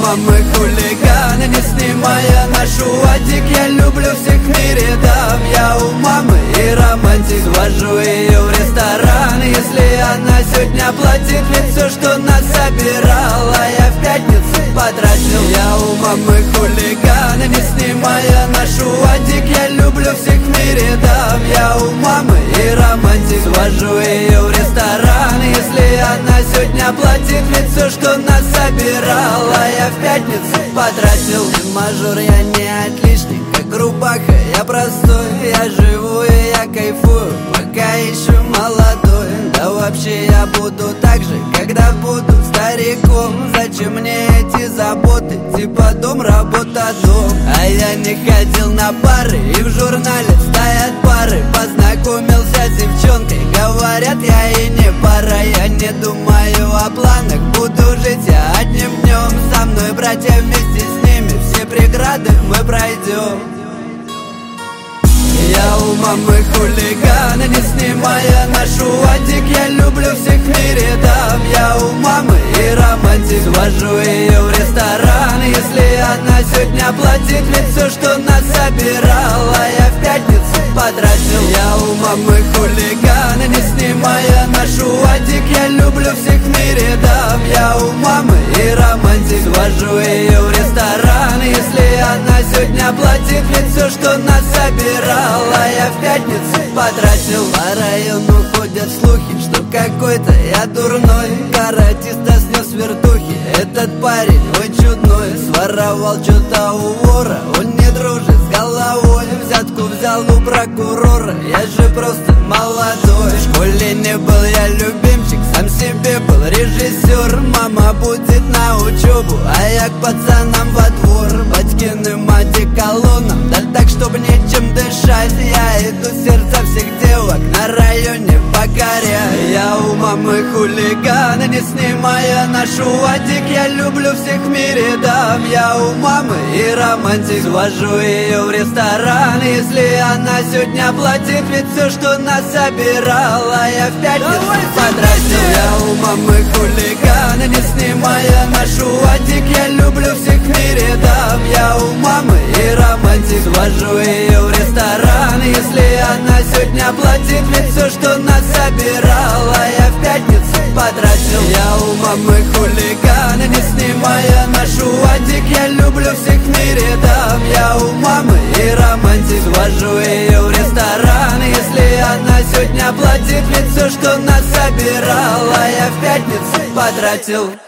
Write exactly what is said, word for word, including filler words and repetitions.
мамы хулиганы, не снимая нашу одик. Я люблю всех в мире дам, я у мамы и романтик. Свожу ее в ресторан, если она сегодня платит. Ведь все, что нас собирала, я в пятницу потратил. Я у мамы хулиганы, не снимая нашу одик. Я люблю всех в мире дам, я у мамы и романтик. Свожу ее в ресторан, если она сегодня платит. Ведь все, что нас собирала, я в пятницу потратил. Мажор, я не отличник, как рубаха, я простой. Я живу и я кайфую, пока еще молодой. Да вообще я буду так же, когда буду стариком. Зачем мне эти заботы, типа дом, работа, дом? А я не ходил на пары, и в журнале стоят пары. Познакомился с девчонкой, говорят, я и не пара. Я не думаю о планах, буду жить я одним днем. Со мной братья, вместе с ними все преграды мы пройдем. Я у мамы хулиганы, не снимая нашу одик. Я люблю всех в мире дам, я у мамы и романтик. Свожу ее в ресторан, если она сегодня платит. Ведь все, что нас собирала, я в пятницу потратил. Я у мамы хулиганы, не снимая нашу одик. Я люблю всех в мире дам, я у мамы и романтик. Свожу ее в ресторан, если она сегодня платит. Ведь все, что нас собирала, я в пятницу потратил. По району ходят слухи, что какой-то я дурной. Каратиста снес с вертухи, этот парень ой чудной. Своровал что-то у вора, он не дружит с головой. Взятку взял у прокурора, я же просто молодой. В школе не был я любимчик, сам себе был режиссер. Мама будет на учебу, а я к пацанам во двор. Батькиным одеколоном, да так, чтобы нечем дышать. Я иду сердца всех девок на районе покоряю. Я у мамы хулиганы, не снимая нашу одик. Я люблю всех в мире дам, я у мамы и романтик. Свожу ее в ресторан, если она сегодня платит. Ведь все, что нас собирала, я в пятницу потратил. Я у мамы хулиганы, не снимая нашу одик. Я люблю всех в мире дам, я у мамы и романтик. Свожу ее в ресторан, если она сегодня платит. Ведь все, что нас собирала, я в пятницу потратил. Я у мамы хулиганы, не снимая нашу одик. Я люблю всех в мире дам, я у мамы и романтик. Свожу ее в ресторан, если она сегодня платит. Ведь все, что нас собирала, я в пятницу потратил.